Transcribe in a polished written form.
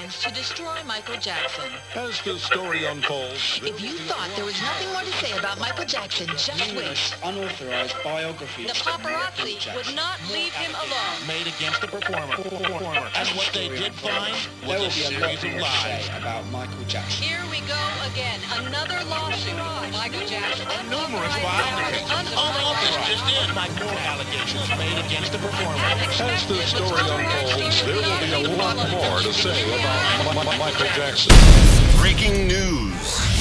plans to destroy Michael Jackson. As the story unfolds, If you thought there was nothing more to say about Michael Jackson, just wait. Unauthorized biography. The paparazzi would not leave him alone. Made against the performer. And what they did find was a series of lies about Michael Jackson. Here we go again. Another lawsuit. Michael Jackson. numerous violations. Unauthorized just in. Like more allegations made against the performer. as the story unfolds, there will be a lot more to say about Michael Jackson. Breaking news.